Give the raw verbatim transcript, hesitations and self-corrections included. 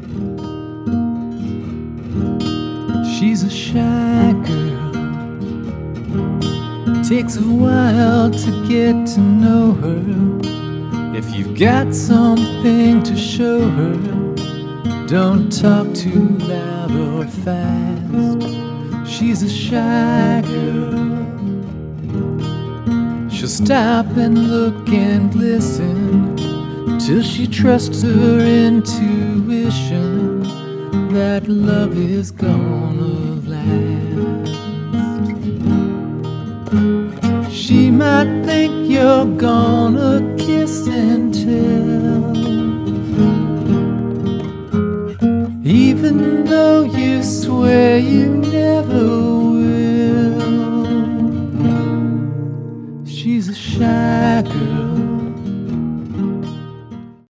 She's a shy girl. Takes a while to get to know her. If you've got something to show her, don't talk too loud or fast. She's a shy girl. She'll stop and look and listen till she trusts her intuition that love is gonna last. She might think you're gonna kiss and tell, even though you swear you never